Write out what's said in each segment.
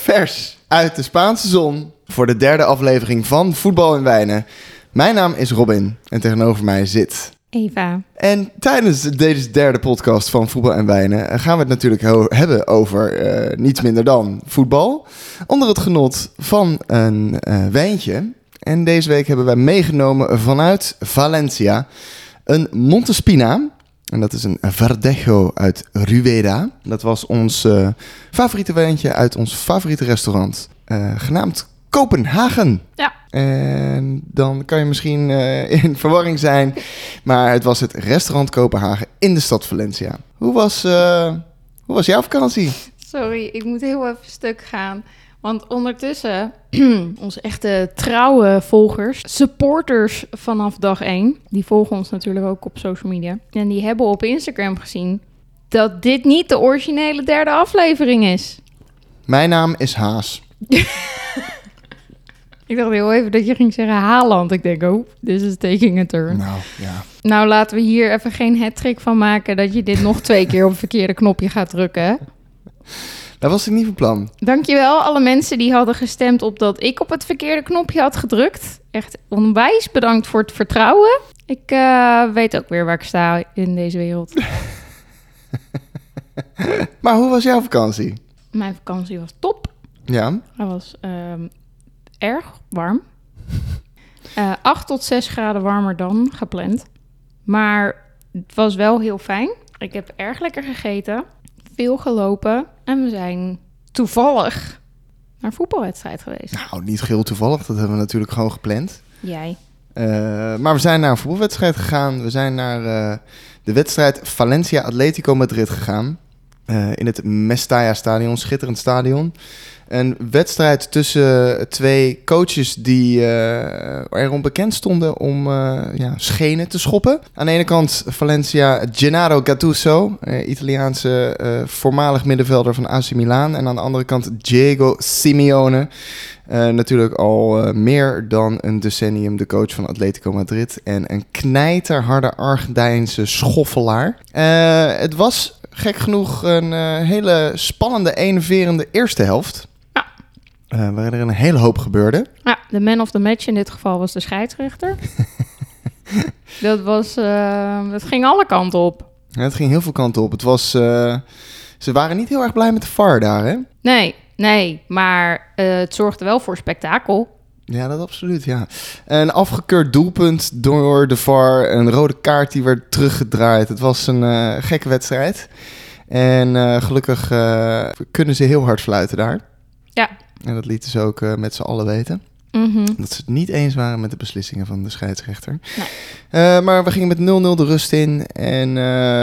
Vers uit de Spaanse zon voor de derde aflevering van Voetbal in Wijnen. Mijn naam is Robin en tegenover mij zit Eva. En tijdens deze derde podcast van Voetbal en Wijnen gaan we het natuurlijk hebben over niets minder dan voetbal. Onder het genot van een wijntje. En deze week hebben wij meegenomen vanuit Valencia een Montespina. En dat is een Verdejo uit Rueda. Dat was ons favoriete wijntje uit ons favoriete restaurant. Genaamd Kopenhagen. Ja. En dan kan je misschien in verwarring zijn. Maar het was het restaurant Kopenhagen in de stad Valencia. Hoe was jouw vakantie? Sorry, ik moet heel even stuk gaan. Want ondertussen, onze echte trouwe volgers, supporters vanaf dag 1... die volgen ons natuurlijk ook op social media. En die hebben op Instagram gezien dat dit niet de originele derde aflevering is. Mijn naam is Haas. Ik dacht heel even dat je ging zeggen Haaland. Ik denk, oh, this is taking a turn. Nou, ja. Nou, laten we hier even geen hattrick van maken dat je dit nog 2 keer op het verkeerde knopje gaat drukken, hè? Dat was ik niet van plan. Dankjewel alle mensen die hadden gestemd op dat ik op het verkeerde knopje had gedrukt. Echt onwijs bedankt voor het vertrouwen. Ik weet ook weer waar ik sta in deze wereld. Maar hoe was jouw vakantie? Mijn vakantie was top. Ja. Hij was erg warm. 8 tot 6 graden warmer dan gepland. Maar het was wel heel fijn. Ik heb erg lekker gegeten. Veel gelopen. En we zijn toevallig naar een voetbalwedstrijd geweest. Nou, niet geheel toevallig. Dat hebben we natuurlijk gewoon gepland. Jij. Maar we zijn naar een voetbalwedstrijd gegaan. We zijn naar de wedstrijd Valencia Atletico Madrid gegaan. In het Mestalla-stadion, schitterend stadion. Een wedstrijd tussen 2 coaches die erom bekend stonden om schenen te schoppen. Aan de ene kant Valencia Gennaro Gattuso, Italiaanse voormalig middenvelder van AC Milan. En aan de andere kant Diego Simeone. Natuurlijk al meer dan een decennium de coach van Atletico Madrid. En een knijterharde Argentijnse schoffelaar. Het was gek genoeg een hele spannende, enerverende eerste helft. Waarin er een hele hoop gebeurde. Ja, de man of the match in dit geval was de scheidsrechter. Dat ging alle kanten op. Ja, het ging heel veel kanten op. Het was, ze waren niet heel erg blij met de VAR daar, hè? Nee, maar het zorgde wel voor spektakel. Ja, dat absoluut, ja. Een afgekeurd doelpunt door de VAR. Een rode kaart die werd teruggedraaid. Het was een gekke wedstrijd. En gelukkig kunnen ze heel hard fluiten daar. Ja. En dat lieten ze ook met z'n allen weten. Mm-hmm. Dat ze het niet eens waren met de beslissingen van de scheidsrechter. Nee. Maar we gingen met 0-0 de rust in. En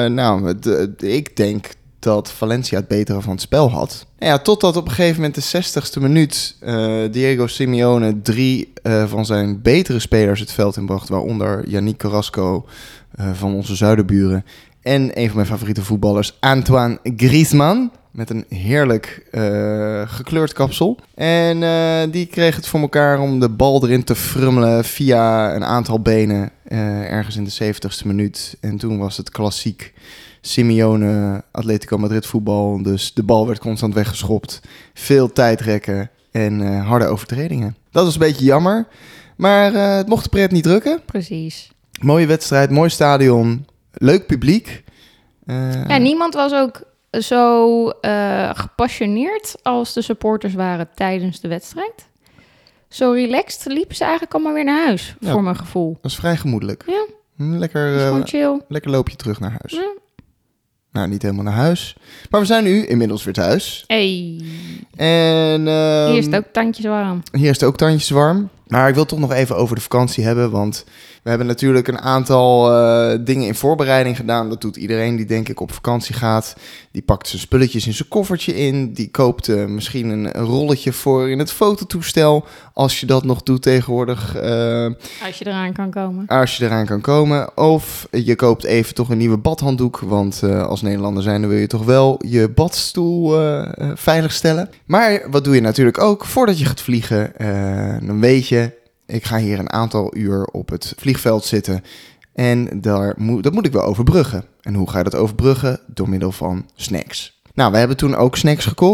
ik denk dat Valencia het betere van het spel had. Ja, totdat op een gegeven moment de 60ste minuut Diego Simeone 3 van zijn betere spelers het veld inbracht. Waaronder Yannick Carrasco van onze zuiderburen. En een van mijn favoriete voetballers, Antoine Griezmann. Met een heerlijk gekleurd kapsel. En die kreeg het voor elkaar om de bal erin te frummelen via een aantal benen. Ergens in de 70ste minuut. En toen was het klassiek Simeone Atletico Madrid voetbal. Dus de bal werd constant weggeschopt. Veel tijdrekken en harde overtredingen. Dat was een beetje jammer. Maar het mocht de pret niet drukken. Precies. Mooie wedstrijd, mooi stadion. Leuk publiek. Niemand was ook zo gepassioneerd als de supporters waren tijdens de wedstrijd. Zo relaxed liepen ze eigenlijk allemaal weer naar huis, voor mijn gevoel. Dat was vrij gemoedelijk. Ja. Lekker chill. Lekker loop je terug naar huis. Ja. Nou, niet helemaal naar huis. Maar we zijn nu inmiddels weer thuis. Hey. En hier is het ook tandjes warm. Hier is het ook tandjes warm. Maar ik wil toch nog even over de vakantie hebben, want we hebben natuurlijk een aantal dingen in voorbereiding gedaan. Dat doet iedereen die denk ik op vakantie gaat. Die pakt zijn spulletjes in zijn koffertje in. Die koopt misschien een rolletje voor in het fototoestel. Als je dat nog doet tegenwoordig. Als je eraan kan komen. Als je eraan kan komen. Of je koopt even toch een nieuwe badhanddoek. Want als Nederlander zijn, dan wil je toch wel je badstoel veilig stellen. Maar wat doe je natuurlijk ook voordat je gaat vliegen? Dan weet je, ik ga hier een aantal uur op het vliegveld zitten. En dat moet ik wel overbruggen. En hoe ga je dat overbruggen? Door middel van snacks. Nou, we hebben toen ook snacks gekocht.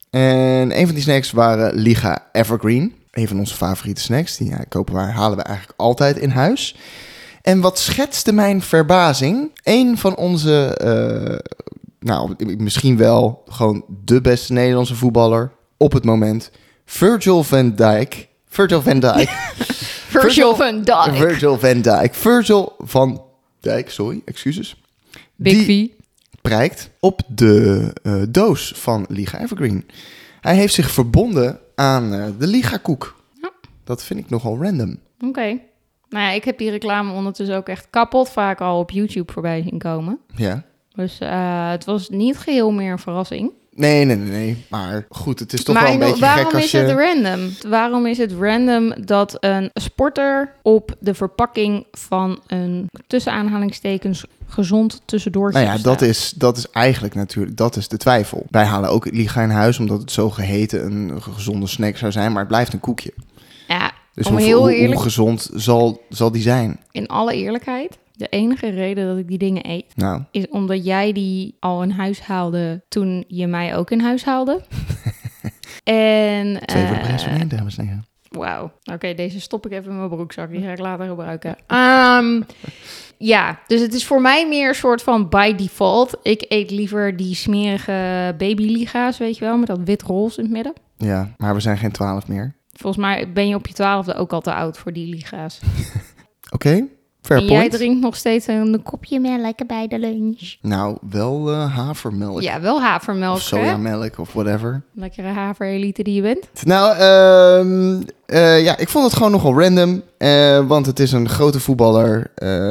En een van die snacks waren Liga Evergreen. Een van onze favoriete snacks. Die halen we eigenlijk altijd in huis. En wat schetste mijn verbazing? Een van onze, misschien wel gewoon de beste Nederlandse voetballer op het moment. Virgil van Dijk. Virgil van Dijk, sorry, excuses. Big V. Prijkt op de doos van Liga Evergreen. Hij heeft zich verbonden aan de Liga-koek. Ja. Dat vind ik nogal random. Oké. Nou ja, ik heb die reclame ondertussen ook echt kapot vaak al op YouTube voorbij zien komen. Ja. Dus het was niet geheel meer een verrassing. Nee. Maar goed, het is toch wel een beetje gek als je... Waarom is het random dat een sporter op de verpakking van een tussen aanhalingstekens gezond tussendoortje Nou ja, dat is eigenlijk natuurlijk, dat is de twijfel. Wij halen ook Liga in huis, omdat het zo geheten een gezonde snack zou zijn, maar het blijft een koekje. Ja, dus hoe gezond zal die zijn? In alle eerlijkheid, de enige reden dat ik die dingen eet, is omdat jij die al in huis haalde toen je mij ook in huis haalde. En 2 voor de prijs van 1, dames en heren. Wauw. Oké, deze stop ik even in mijn broekzak. Die ga ik later gebruiken. Ja, dus het is voor mij meer een soort van by default. Ik eet liever die smerige babyliga's, weet je wel, met dat wit roze in het midden. Ja, maar we zijn geen 12 meer. Volgens mij ben je op je 12e ook al te oud voor die liga's. Oké. Fair en point. jij drinkt nog steeds een kopje melk bij de lunch. Nou, wel havermelk. Ja, wel havermelk. Of sojamelk of whatever. Lekkere haverelite die je bent. Nou, ik vond het gewoon nogal random. Want het is een grote voetballer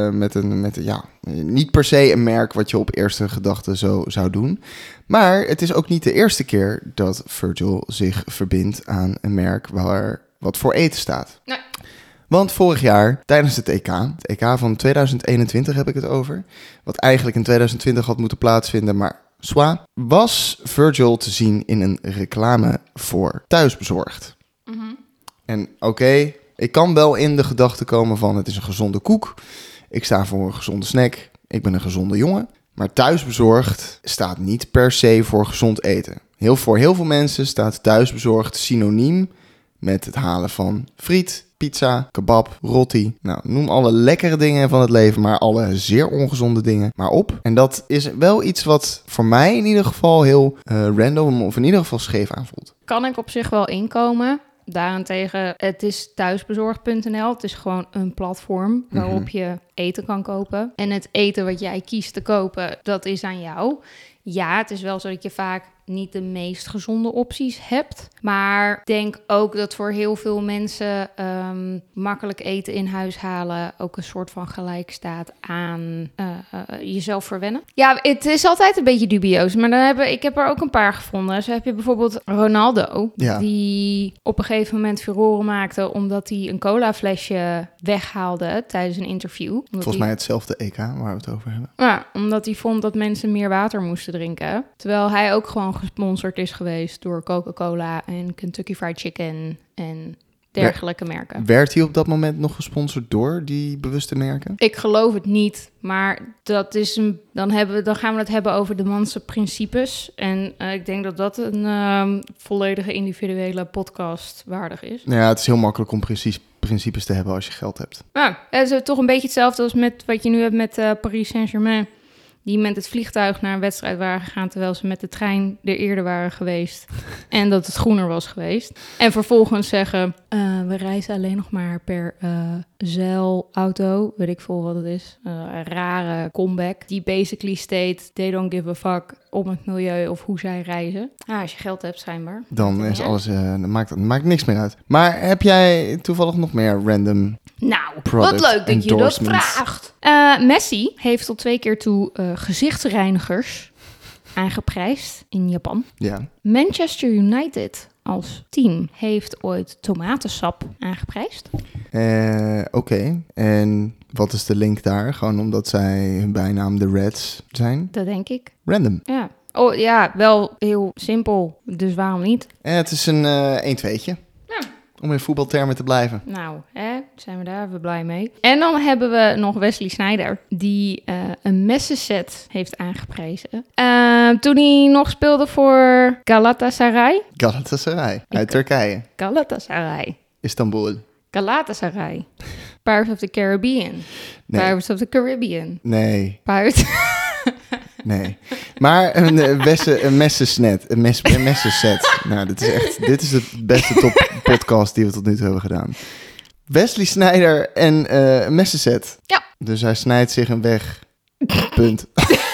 niet per se een merk wat je op eerste gedachte zo zou doen. Maar het is ook niet de eerste keer dat Virgil zich verbindt aan een merk wat voor eten staat. Nee. Want vorig jaar, tijdens het EK van 2021 heb ik het over, wat eigenlijk in 2020 had moeten plaatsvinden, maar was Virgil te zien in een reclame voor Thuisbezorgd. Mm-hmm. En oké, ik kan wel in de gedachte komen van het is een gezonde koek, ik sta voor een gezonde snack, ik ben een gezonde jongen. Maar Thuisbezorgd staat niet per se voor gezond eten. Voor heel veel mensen staat Thuisbezorgd synoniem met het halen van friet, pizza, kebab, roti. Nou, noem alle lekkere dingen van het leven, maar alle zeer ongezonde dingen maar op. En dat is wel iets wat voor mij in ieder geval heel random of in ieder geval scheef aanvoelt. Kan ik op zich wel inkomen. Daarentegen, het is thuisbezorgd.nl. Het is gewoon een platform waarop je eten kan kopen. En het eten wat jij kiest te kopen, dat is aan jou. Ja, het is wel zo dat je vaak niet de meest gezonde opties hebt. Maar ik denk ook dat voor heel veel mensen makkelijk eten in huis halen ook een soort van gelijk staat aan jezelf verwennen. Ja, het is altijd een beetje dubieus. Maar ik heb er ook een paar gevonden. Zo heb je bijvoorbeeld Ronaldo, die op een gegeven moment furoren maakte omdat hij een colaflesje weghaalde tijdens een interview. Volgens mij hetzelfde EK waar we het over hebben. Ja, omdat hij vond dat mensen meer water moesten drinken. Terwijl hij ook gewoon gesponsord is geweest door Coca-Cola en Kentucky Fried Chicken en dergelijke merken. Werd hij op dat moment nog gesponsord door die bewuste merken? Ik geloof het niet, maar dat is dan gaan we het hebben over de manse principes. En ik denk dat dat een volledige individuele podcast waardig is. Ja, het is heel makkelijk om principes te hebben als je geld hebt. Ja, het is toch een beetje hetzelfde als met wat je nu hebt met Paris Saint-Germain. Die met het vliegtuig naar een wedstrijd waren gegaan, terwijl ze met de trein er eerder waren geweest. En dat het groener was geweest. En vervolgens zeggen, we reizen alleen nog maar per zeilauto. Weet ik veel wat het is. Een rare comeback. Die basically state, they don't give a fuck om het milieu of hoe zij reizen. Als je geld hebt, schijnbaar. Dan is alles, maakt niks meer uit. Maar heb jij toevallig nog meer random... Nou, wat leuk dat je dat vraagt. Messi heeft tot 2 keer toe gezichtsreinigers aangeprijsd in Japan. Ja. Manchester United als team heeft ooit tomatensap aangeprijsd. Oké. En wat is de link daar? Gewoon omdat zij hun bijnaam de Reds zijn? Dat denk ik. Random. Ja. Oh ja, wel heel simpel. Dus waarom niet? Het is een 1-2'tje. Ja. Om in voetbaltermen te blijven. Nou, hè? zijn we daar even blij mee. En dan hebben we nog Wesley Sneijder, die een messenset heeft aangeprezen. Toen hij nog speelde voor Galatasaray. Uit Turkije. Galatasaray. Istanbul. Galatasaray. Pirates of the Caribbean. Nee. Pirates of the Caribbean. Nee. Pirates... Nee. Maar een messenset. Een messenset. Nou, dit is de beste top podcast die we tot nu toe hebben gedaan. Wesley Sneijder en een messenset. Ja. Dus hij snijdt zich een weg. Punt.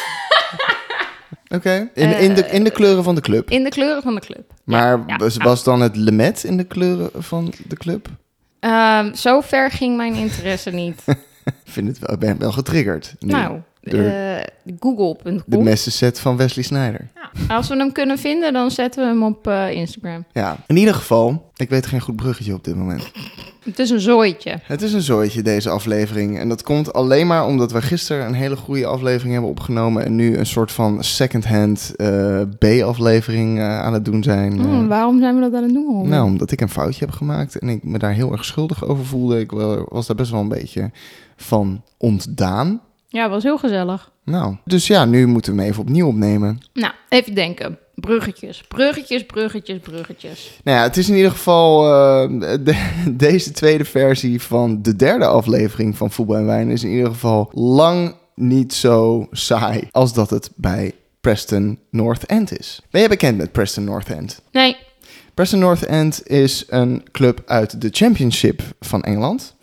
Oké. In de kleuren van de club. In de kleuren van de club. Maar was dan het lemet in de kleuren van de club? Zo ver ging mijn interesse niet. Ik ben wel getriggerd. Nu. Nou, google.com. De messenset van Wesley Sneijder. Ja. Als we hem kunnen vinden, dan zetten we hem op Instagram. Ja, in ieder geval, ik weet geen goed bruggetje op dit moment. Het is een zooitje. Het is een zooitje, deze aflevering. En dat komt alleen maar omdat we gisteren een hele goede aflevering hebben opgenomen en nu een soort van second-hand B-aflevering aan het doen zijn. Waarom zijn we dat aan het doen? Nou, omdat ik een foutje heb gemaakt en ik me daar heel erg schuldig over voelde. Ik was daar best wel een beetje van ontdaan. Ja, was heel gezellig. Nou, dus ja, nu moeten we hem even opnieuw opnemen. Nou, even denken. Bruggetjes. Nou ja, het is in ieder geval deze tweede versie van de derde aflevering van Voetbal en Wijn is in ieder geval lang niet zo saai als dat het bij Preston North End is. Ben jij bekend met Preston North End? Nee. Preston North End is een club uit de Championship van Engeland.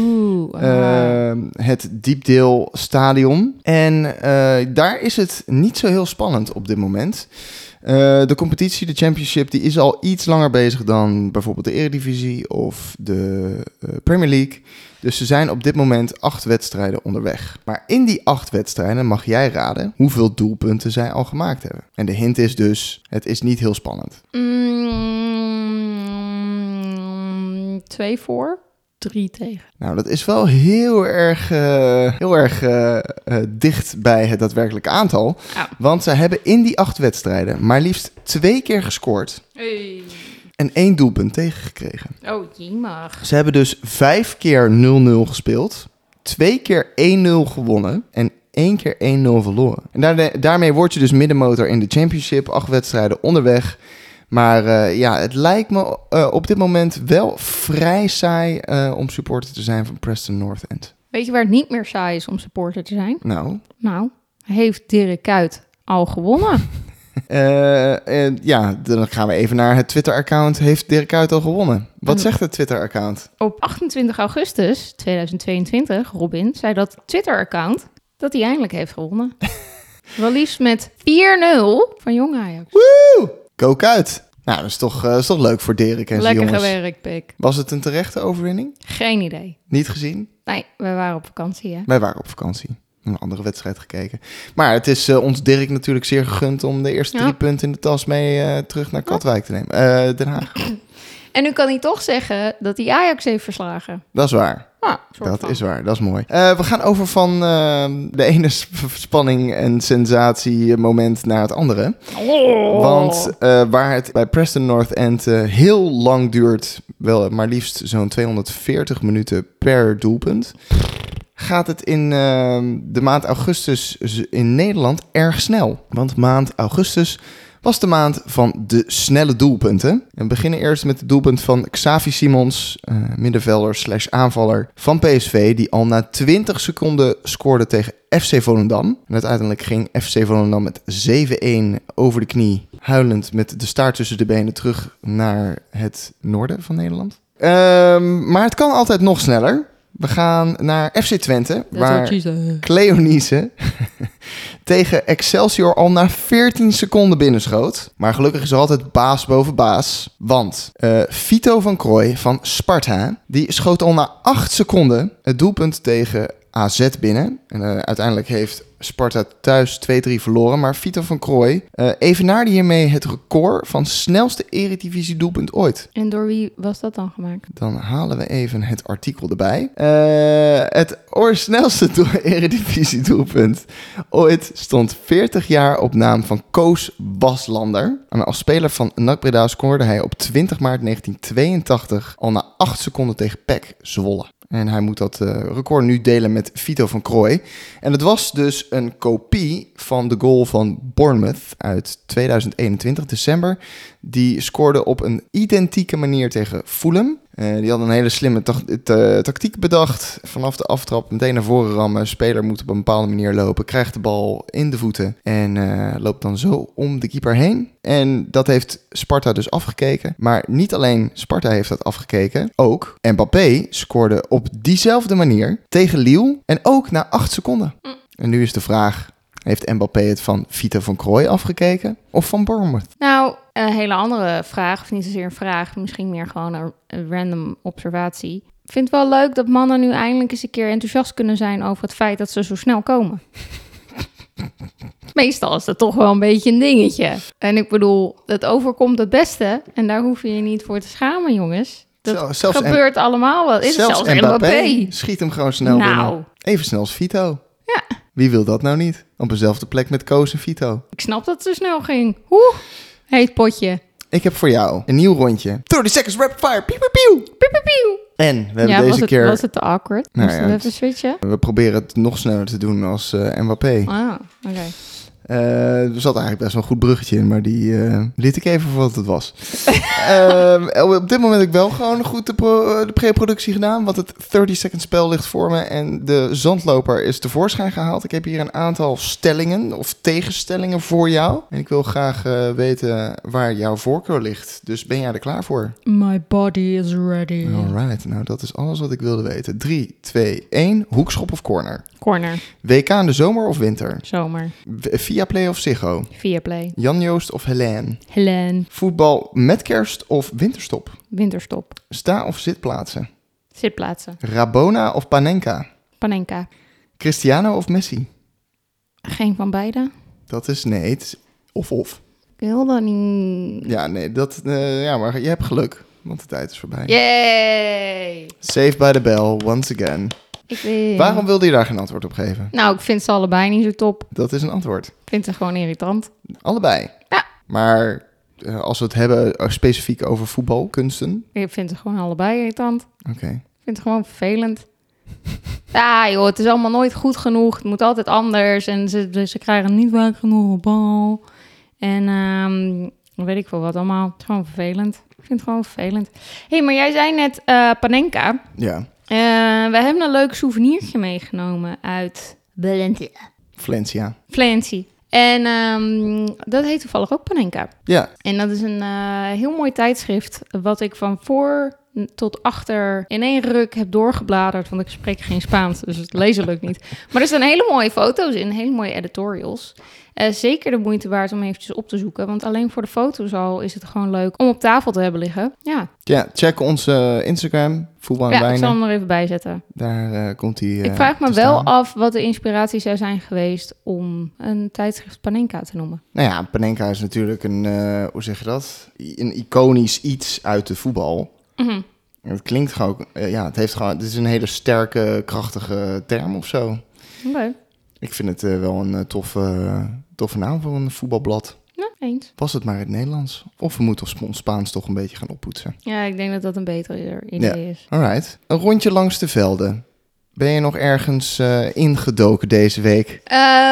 Het Deepdale Stadion. En daar is het niet zo heel spannend op dit moment. De competitie, de Championship, die is al iets langer bezig dan bijvoorbeeld de Eredivisie of de Premier League. Dus ze zijn op dit moment 8 wedstrijden onderweg. Maar in die 8 wedstrijden mag jij raden hoeveel doelpunten zij al gemaakt hebben. En de hint is dus, het is niet heel spannend. 2 voor, 3 tegen. Nou, dat is wel heel erg dicht bij het daadwerkelijke aantal. Oh. Want zij hebben in die 8 wedstrijden maar liefst 2 keer gescoord. Hey. En 1 doelpunt tegengekregen. Oh, jemig. Ze hebben dus 5 keer 0-0 gespeeld. 2 keer 1-0 gewonnen. En 1 keer 1-0 verloren. En daarmee word je dus middenmotor in de Championship. 8 wedstrijden onderweg. Maar het lijkt me op dit moment wel vrij saai om supporter te zijn van Preston North End. Weet je waar het niet meer saai is om supporter te zijn? Nou, heeft Dirk Kuyt al gewonnen? Dan gaan we even naar het Twitter-account. Heeft Dirk Kuyt al gewonnen? Wat zegt het Twitter-account? Op 28 augustus 2022, Robin, zei dat Twitter-account dat hij eindelijk heeft gewonnen. Wel liefst met 4-0 van Jong Ajax. Woe! Go Kuyt! Nou, dat is toch leuk voor Dirk en zijn jongens. Lekker gewerkt, Pik. Was het een terechte overwinning? Geen idee. Niet gezien? Nee, wij waren op vakantie, hè? Wij waren op vakantie. Een andere wedstrijd gekeken. Maar het is ons Dirk natuurlijk zeer gegund om de eerste 3 punten in de tas mee terug naar Katwijk te nemen. Den Haag. En nu kan hij toch zeggen dat hij Ajax heeft verslagen. Dat is waar. Dat is waar, dat is mooi. We gaan over van de ene spanning en sensatie moment naar het andere. Want waar het bij Preston North End heel lang duurt, wel maar liefst zo'n 240 minuten per doelpunt, gaat het in de maand augustus in Nederland erg snel. Want maand augustus was de maand van de snelle doelpunten. En we beginnen eerst met het doelpunt van Xavi Simons, middenvelder / aanvaller van PSV, die al na 20 seconden scoorde tegen FC Volendam. En uiteindelijk ging FC Volendam met 7-1 over de knie, huilend met de staart tussen de benen terug naar het noorden van Nederland. Maar het kan altijd nog sneller. We gaan naar FC Twente, waar Cleonice tegen Excelsior al na 14 seconden binnenschoot. Maar gelukkig is er altijd baas boven baas. Want Vito van Krooi van Sparta, die schoot al na 8 seconden het doelpunt tegen AZ binnen. En uiteindelijk heeft Sparta thuis 2-3 verloren. Maar Vito van Krooi evenaarde hiermee het record van snelste Eredivisie doelpunt ooit. En door wie was dat dan gemaakt? Dan halen we even het artikel erbij. Het snelste Eredivisie doelpunt ooit stond 40 jaar op naam van Koos Waslander. En als speler van NAC Breda scoorde hij op 20 maart 1982 al na 8 seconden tegen PEC Zwolle. En hij moet dat record nu delen met Vito van Krooi. En het was dus een kopie van de goal van Bournemouth uit 2021, december. Die scoorde op een identieke manier tegen Fulham. Die had een hele slimme tactiek bedacht. Vanaf de aftrap meteen naar voren rammen. Speler moet op een bepaalde manier lopen. Krijgt de bal in de voeten. En loopt dan zo om de keeper heen. En dat heeft Sparta dus afgekeken. Maar niet alleen Sparta heeft dat afgekeken. Ook Mbappé scoorde op diezelfde manier tegen Lille. En ook na 8 seconden. En nu is de vraag... Heeft Mbappé het van Vito van Krooi afgekeken of van Bournemouth? Nou, een hele andere vraag, of niet zozeer een vraag, misschien meer gewoon een random observatie. Ik vind het wel leuk dat mannen nu eindelijk eens een keer enthousiast kunnen zijn over het feit dat ze zo snel komen. Meestal is dat toch wel een beetje een dingetje. En ik bedoel, het overkomt het beste en daar hoef je je niet voor te schamen, jongens. Dat gebeurt allemaal wel. Is zelfs Mbappé. Schiet hem gewoon snel binnen. Even snel als Vito. Ja. Wie wil dat nou niet? Op dezelfde plek met Koos en Vito. Ik snap dat het zo snel ging. Heet potje. Ik heb voor jou een nieuw rondje. 30 seconds rapid fire. Piep, piep, piep. Piep, piep, piep. En we hebben deze keer... Was het te awkward? Nou, Moesten we even switchen? We proberen het nog sneller te doen als Mbappé. Ah, oké. Er zat eigenlijk best wel een goed bruggetje in, maar die liet ik even voor wat het was. Op dit moment heb ik wel gewoon goed de pre-productie gedaan, want het 30-second spel ligt voor me en de zandloper is tevoorschijn gehaald. Ik heb hier een aantal stellingen of tegenstellingen voor jou. En ik wil graag weten waar jouw voorkeur ligt. Dus ben jij er klaar voor? My body is ready. Alright, nou dat is alles wat ik wilde weten. 3, 2, 1, hoekschop of corner? Corner. WK in de zomer of winter? Zomer. Viaplay of Ziggo? Viaplay. Jan Joost of Helene? Helene. Voetbal met kerst of winterstop? Winterstop. Sta- of zitplaatsen? Zitplaatsen. Rabona of Panenka? Panenka. Cristiano of Messi? Geen van beide. Dat is nee, het is of. Ik wil dat niet. Ja, nee, maar je hebt geluk, want de tijd is voorbij. Yay! Saved by the bell, once again. Ik weet. Waarom wilde je daar geen antwoord op geven? Nou, ik vind ze allebei niet zo top. Dat is een antwoord. Ik vind ze gewoon irritant. Allebei? Ja. Maar als we het hebben specifiek over voetbalkunsten? Ik vind ze gewoon allebei irritant. Oké. Ik vind het gewoon vervelend. Ja, joh, het is allemaal nooit goed genoeg. Het moet altijd anders. En ze krijgen niet vaak genoeg op bal. En weet ik veel wat allemaal. Het is gewoon vervelend. Ik vind het gewoon vervelend. Hé, maar jij zei net Panenka. Ja. We hebben een leuk souvenirtje meegenomen uit Valencia. Valencia. En dat heet toevallig ook Panenka. Ja. En dat is een heel mooi tijdschrift wat ik van voor tot achter in één ruk heb doorgebladerd. Want ik spreek geen Spaans, dus het lezen lukt niet. Maar er staan hele mooie foto's in, hele mooie editorials. Zeker de moeite waard om eventjes op te zoeken. Want alleen voor de foto's al is het gewoon leuk om op tafel te hebben liggen. Ja, Check onze Instagram, Voetbal en Wijnen. Ik zal hem er even bij zetten. Daar komt hij Ik vraag me wel af wat de inspiratie zou zijn geweest om een tijdschrift Panenka te noemen. Nou ja, Panenka is natuurlijk een, hoe zeg je dat? Een iconisch iets uit de voetbal. Mm-hmm. Het klinkt gewoon, het is een hele sterke, krachtige term of zo. Oké. Ik vind het wel een toffe naam voor een voetbalblad. Ja, eens. Was het maar in het Nederlands? Of we moeten ons Spaans toch een beetje gaan oppoetsen? Ja, ik denk dat dat een beter idee is. Alright. Een rondje langs de velden. Ben je nog ergens ingedoken deze week?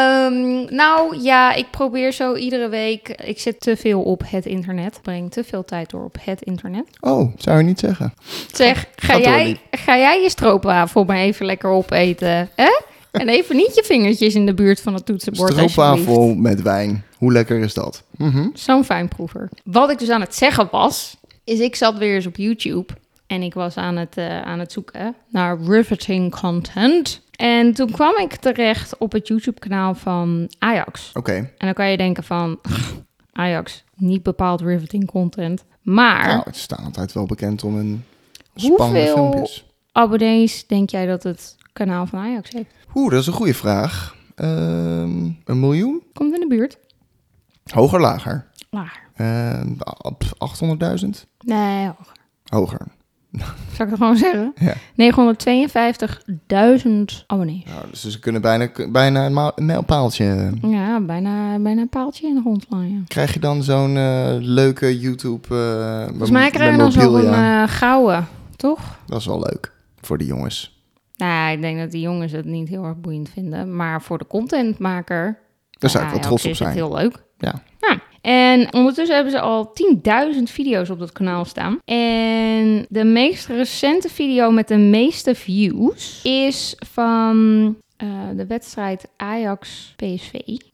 Nou ja, ik probeer zo iedere week. Ik zit te veel op het internet. Ik breng te veel tijd door op het internet. Oh, zou je niet zeggen. Zeg, ga jij je stroopwafel maar even lekker opeten? Hè? En even niet je vingertjes in de buurt van het toetsenbord. Stroopwafel met wijn. Hoe lekker is dat? Mm-hmm. Zo'n fijnproever. Wat ik dus aan het zeggen was, is ik zat weer eens op YouTube. En ik was aan het zoeken naar riveting content. En toen kwam ik terecht op het YouTube-kanaal van Ajax. Oké. En dan kan je denken van, Ajax, niet bepaald riveting content. Maar Nou, het staat altijd wel bekend om een spannende filmpjes. Abonnees denk jij dat het kanaal van Ajax heeft? Dat is een goede vraag. 1 miljoen? Komt in de buurt. Hoger, lager? Lager. 800.000? Nee, hoger. Hoger. Zal ik het gewoon zeggen? Ja. 952.000 abonnees. Nou, dus ze kunnen bijna een mijlpaaltje. Ja, bijna een paaltje in de grond slaan, ja. Krijg je dan zo'n leuke YouTube... Volgens mij krijg je dan zo'n gouden, toch? Dat is wel leuk voor de jongens. Nou, ik denk dat die jongens het niet heel erg boeiend vinden. Maar voor de contentmaker... Daar zou ik wel trots op is zijn. het heel leuk. Ja. En ondertussen hebben ze al 10.000 video's op dat kanaal staan. En de meest recente video met de meeste views is van de wedstrijd Ajax-PSV.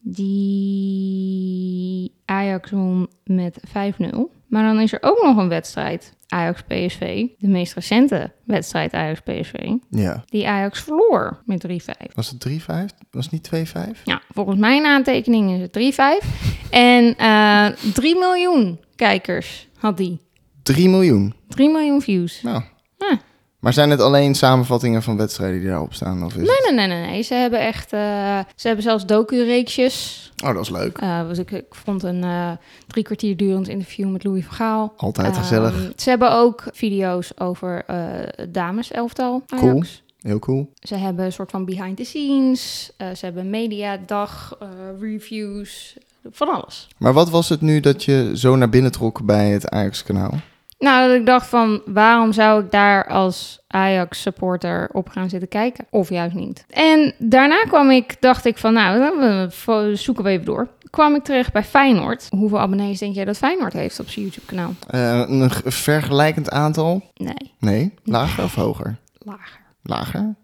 Die Ajax won met 5-0. Maar dan is er ook nog een wedstrijd Ajax-PSV. De meest recente wedstrijd Ajax-PSV. Ja. Die Ajax verloor met 3-5. Was het 3-5? Was het niet 2-5? Ja, volgens mijn aantekening is het 3-5. En 3 miljoen kijkers had die. 3 miljoen? 3 miljoen views. Nou. Ja. Maar zijn het alleen samenvattingen van wedstrijden die daarop staan? Of is het... Nee. Ze hebben echt... ze hebben zelfs docu-reeksjes. Oh, dat is leuk. Dus ik vond een 3 kwartier durend interview met Louis van Gaal. Altijd gezellig. Ze hebben ook video's over het dameselftal Ajax. Cool. Heel cool. Ze hebben een soort van behind the scenes. Ze hebben mediadag, reviews, van alles. Maar wat was het nu dat je zo naar binnen trok bij het Ajax-kanaal? Nou, dat ik dacht van, waarom zou ik daar als Ajax-supporter op gaan zitten kijken? Of juist niet. En daarna dacht ik van, nou, we zoeken we even door. Kwam ik terecht bij Feyenoord. Hoeveel abonnees denk jij dat Feyenoord heeft op zijn YouTube-kanaal? Een vergelijkend aantal? Nee. Nee? Lager of hoger? Lager. Lager?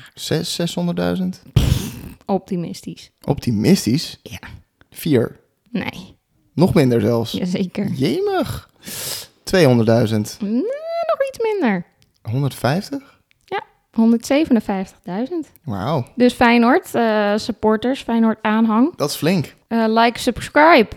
600.000? Optimistisch. Optimistisch? Ja. 4? Nee. Nog minder zelfs? Jazeker. Jemig. 200.000? Nee, nog iets minder. 150? Ja, 157.000. Wauw. Dus Feyenoord, supporters, Feyenoord aanhang. Dat is flink. Like, subscribe.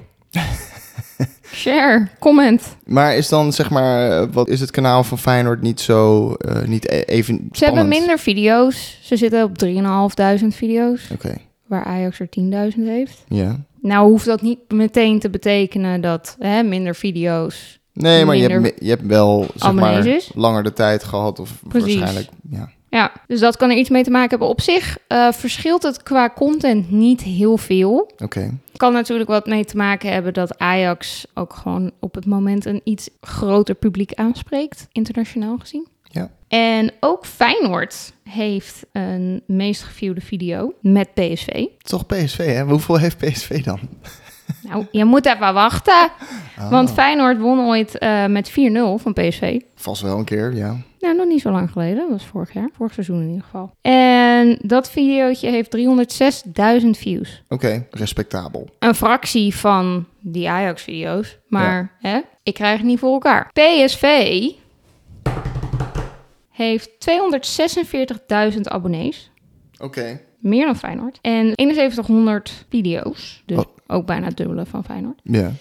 Share, comment. Maar is dan, zeg maar, wat is het kanaal van Feyenoord niet zo, niet even spannend? Ze hebben minder video's. Ze zitten op 3.500 video's. Oké. Waar Ajax er 10.000 heeft. Ja. Nou hoeft dat niet meteen te betekenen dat minder video's... Nee, maar minder je hebt wel, zeg maar, abonnees. langer de tijd gehad. Of Precies. waarschijnlijk, ja. Ja, dus dat kan er iets mee te maken hebben. Op zich verschilt het qua content niet heel veel. Oké. Kan natuurlijk wat mee te maken hebben dat Ajax ook gewoon op het moment een iets groter publiek aanspreekt, internationaal gezien. Ja. En ook Feyenoord heeft een meest geviewde video met PSV. Toch PSV, hè? Hoeveel heeft PSV dan? Nou, je moet even wachten. Oh. Want Feyenoord won ooit met 4-0 van PSV. Vast wel een keer, ja. Nou, nog niet zo lang geleden. Dat was vorig jaar. Vorig seizoen in ieder geval. En dat videootje heeft 306.000 views. Oké, respectabel. Een fractie van die Ajax-video's. Maar ik krijg het niet voor elkaar. PSV heeft 246.000 abonnees. Oké. Meer dan Feyenoord. En 7100 video's. Dus ook bijna het dubbele van Feyenoord. Ja.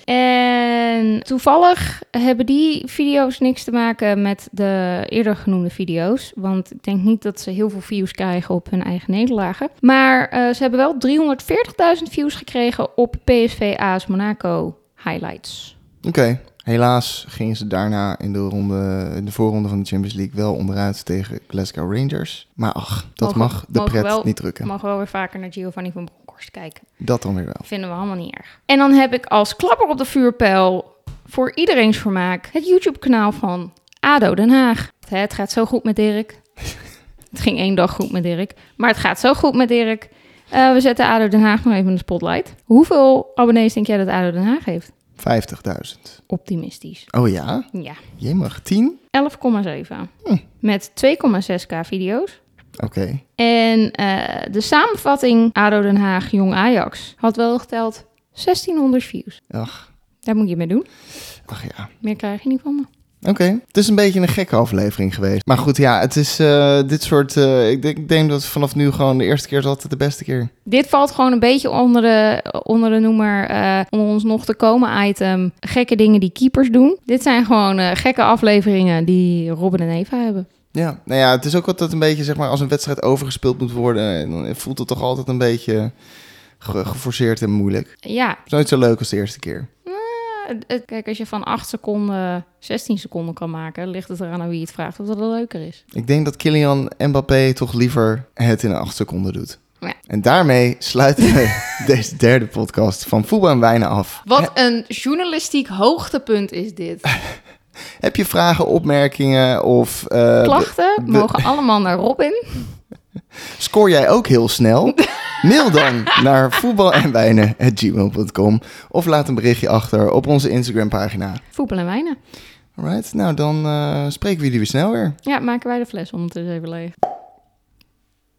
En toevallig hebben die video's niks te maken met de eerder genoemde video's. Want ik denk niet dat ze heel veel views krijgen op hun eigen nederlagen. Maar ze hebben wel 340.000 views gekregen op PSV AS Monaco highlights. Oké. Helaas gingen ze daarna in de voorronde van de Champions League wel onderuit tegen Glasgow Rangers. Maar ach, dat mag de pret niet drukken. Mogen wel weer vaker naar Giovanni van Bronckhorst kijken. Dat dan weer wel. Vinden we allemaal niet erg. En dan heb ik als klapper op de vuurpijl voor iedereen's vermaak het YouTube-kanaal van ADO Den Haag. Het gaat zo goed met Dirk. Het ging 1 dag goed met Dirk. Maar het gaat zo goed met Dirk. We zetten ADO Den Haag nog even in de spotlight. Hoeveel abonnees denk jij dat ADO Den Haag heeft? 50.000. Optimistisch. Oh ja? Ja. Jemig. 10? 11,7. Met 2,6k video's. Oké. En de samenvatting ADO Den Haag Jong Ajax had wel geteld 1600 views. Ach. Daar moet je mee doen. Ach ja. Meer krijg je niet van me. Oké. Het is een beetje een gekke aflevering geweest. Maar goed, ja, het is dit soort... ik denk dat vanaf nu gewoon de eerste keer is altijd de beste keer. Dit valt gewoon een beetje onder de noemer onder ons nog te komen item. Gekke dingen die keepers doen. Dit zijn gewoon gekke afleveringen die Robin en Eva hebben. Ja, nou ja, het is ook altijd een beetje, zeg maar, als een wedstrijd overgespeeld moet worden, dan voelt het toch altijd een beetje geforceerd en moeilijk. Ja. Het is nooit zo leuk als de eerste keer. Kijk, als je van 8 seconden 16 seconden kan maken, ligt het eraan aan wie het vraagt of dat het leuker is. Ik denk dat Kylian Mbappé toch liever het in 8 seconden doet. Ja. En daarmee sluiten we deze derde podcast van Voetbal en Wijnen af. Wat een journalistiek hoogtepunt is dit. Heb je vragen, opmerkingen of... Klachten mogen allemaal naar Robin. Scoor jij ook heel snel? Mail dan naar voetbalenwijnen@gmail.com of laat een berichtje achter op onze Instagram-pagina. Voetbal en wijnen. Alright, nou dan spreken we jullie weer snel weer. Ja, maken wij de fles ondertussen even leeg.